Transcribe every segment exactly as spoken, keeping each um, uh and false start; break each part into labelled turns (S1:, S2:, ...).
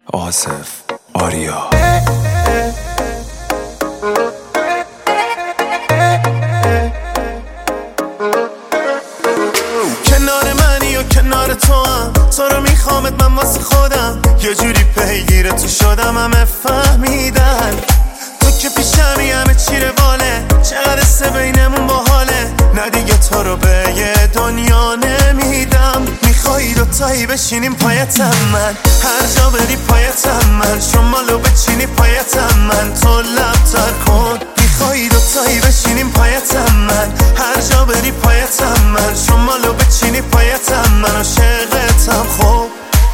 S1: آصف آریا.
S2: کنار منی و کنار تو هم، تو رو میخوامت من واسه خودم، یه جوری پیگیر تو شدم همه فهمیدن تو که پیشمی همه چی رواله، چقدر سه بینمون باحاله، نه دیگه تو رو به یه دنیا نمیدم. میخوایی دوتایی بشینیم پایتم من، هر جا بری پایتم من، شمالو بچینی پایتم من، تو لبتر کن. میخوایی دوتایی بشینیم پایتم من، هر جا بری پایتم من، شمالو بچینی پایتم من، عاشقتم خوب.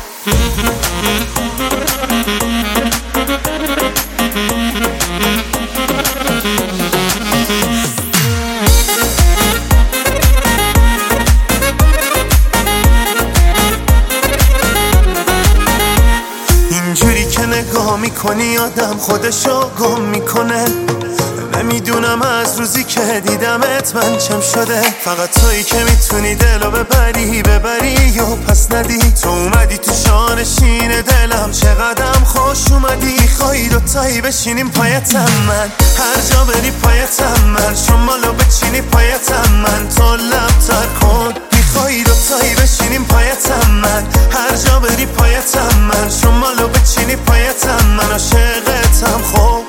S2: اینجوری که نگاه میکنی آدم خودشو گم میکنه، نمیدونم از روزی که دیدمت من چم شده، فقط تویی که میتونی دلو ببری ببری و پس ندی. تو اومدی تو شانشین دلم، چقدرم خوش اومدی. میخوایی دوتایی بشینیم پایتم من، هر جا بری پایتم من، شمالو بچینی پایتم من، تو لبتر کن. میخوایی دوتایی بشینیم پایتم من، هر جا بری پایتم من، شمالو بچینی پایتم من، عاشقتم خوب.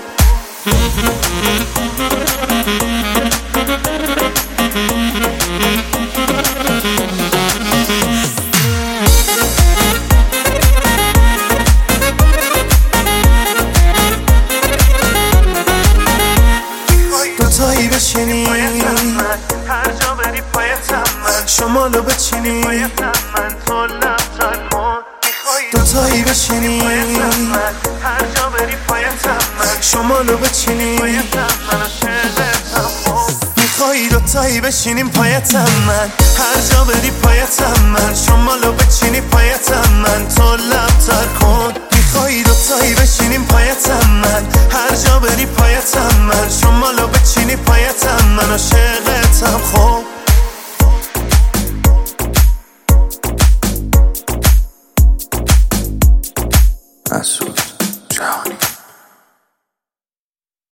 S2: دوتایی بشینی هر جا بری پایتم من، شمالو بچینی پایتم من، تو لبتر کن. دوتایی بشینی هر جا بری پایتم من، شمالو بچینی پایتم من، عاشقتم خوب. میخوایی دوتایی بشینیم پایتم من، هر جا بری پایتم من، شمالو بچینی پایتم من، تو لبتر کن. میخوایی دوتایی بشینیم پایتم من، هر جا بری پایتم من، شمالو بچینی پایتم من، عاشقتم خوب.
S1: مسعود جهانی.